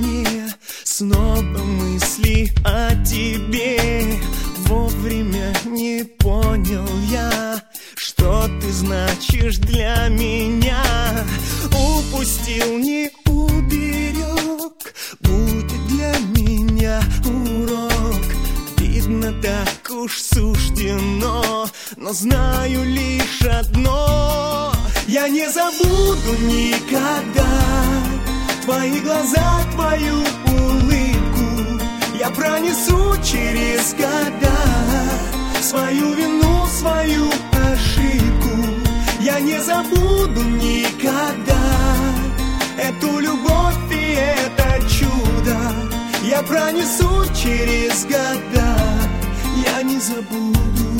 мне снова мысли о тебе. Вовремя не понял я, что ты значишь для меня. Упустил, не уберег, будет для меня урок. Видно, так уж суждено, но знаю лишь одно: я не забуду никогда твои глаза, твою улыбку. Я пронесу через года свою вину, свою ошибку. Я не забуду никогда эту любовь и это чудо. Я пронесу через года, я не забуду.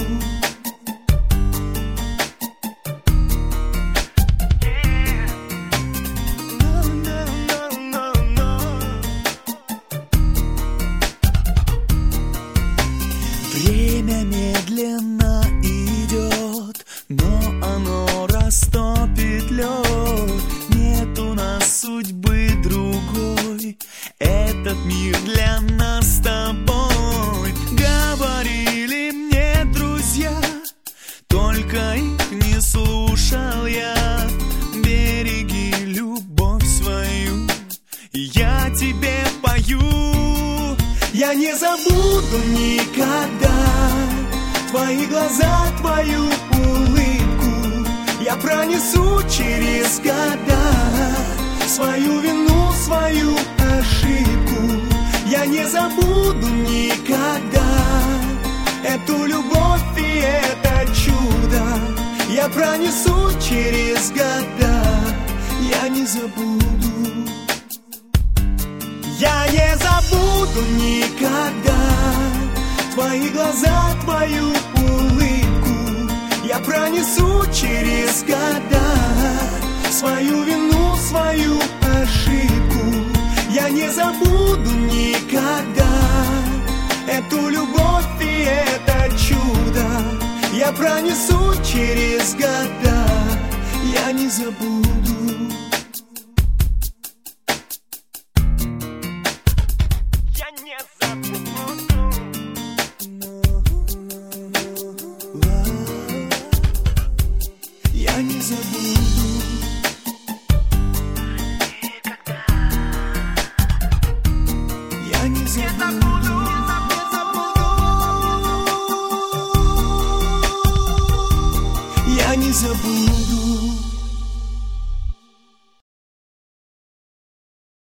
Время медленно идет, но оно растопит лед. Нет у нас судьбы другой, этот мир для нас с тобой. Говорили мне друзья, только их не слушал я. Береги любовь свою, и я тебе пою. Я не забуду никогда твои глаза, твою улыбку. Я пронесу через года свою вину, свою ошибку. Я не забуду никогда эту любовь и это чудо. Я пронесу через года, я не забуду. Я не забуду никогда твои глаза, твою улыбку. Я пронесу через года свою вину, свою ошибку. Я не забуду никогда эту любовь и это чудо. Я пронесу через года, я не забуду. Я не забуду. Я не забуду. Я не забуду.